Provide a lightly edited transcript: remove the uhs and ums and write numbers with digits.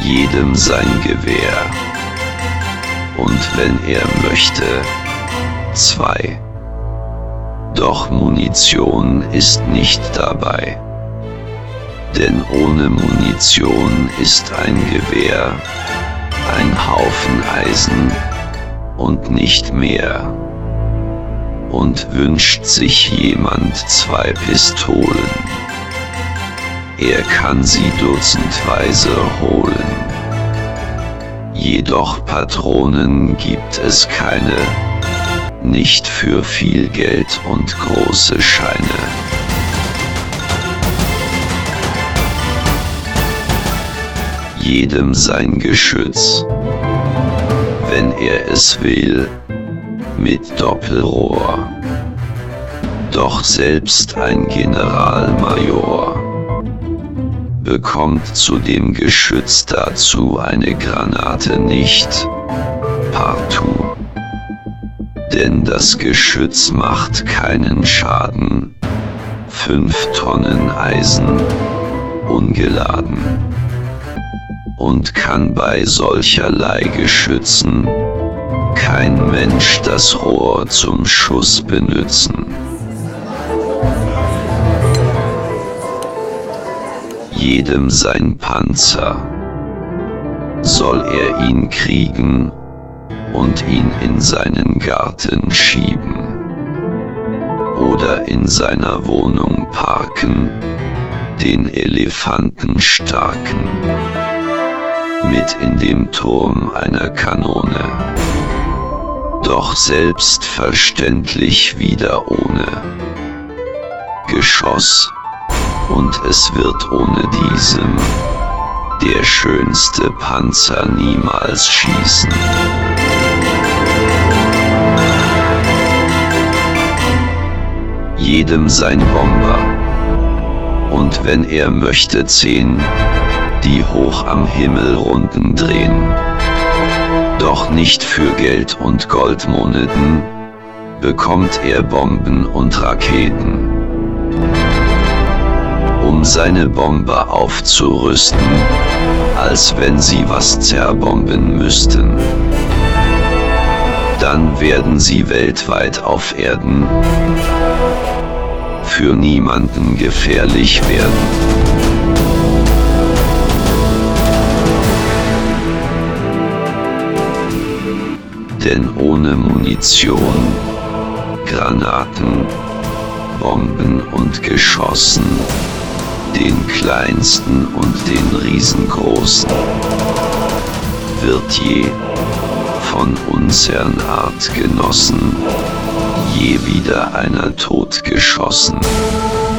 jedem sein Gewehr. Und wenn er möchte, 2. Doch Munition ist nicht dabei. Denn ohne Munition ist ein Gewehr ein Haufen Eisen und nicht mehr. Und wünscht sich jemand 2 Pistolen, er kann sie dutzendweise holen. Jedoch Patronen gibt es keine, nicht für viel Geld und große Scheine. Jedem sein Geschütz, wenn er es will, mit Doppelrohr. Doch selbst ein Generalmajor bekommt zu dem Geschütz dazu eine Granate nicht, partout. Denn das Geschütz macht keinen Schaden, 5 Tonnen Eisen, ungeladen. Und kann bei solcherlei Geschützen kein Mensch das Rohr zum Schuss benützen. Jedem sein Panzer, soll er ihn kriegen und ihn in seinen Garten schieben oder in seiner Wohnung parken, den Elefanten starken, mit in dem Turm einer Kanone, doch selbstverständlich wieder ohne Geschoss, und es wird ohne diesem der schönste Panzer niemals schießen. Jedem sein Bomber, und wenn er möchte 10, die hoch am Himmel Runden drehen. Doch nicht für Geld und Goldmoneten bekommt er Bomben und Raketen. Um seine Bomber aufzurüsten, als wenn sie was zerbomben müssten. Dann werden sie weltweit auf Erden für niemanden gefährlich werden. Denn ohne Munition, Granaten, Bomben und Geschossen, den kleinsten und den riesengroßen, wird je von unsern Artgenossen je wieder einer totgeschossen.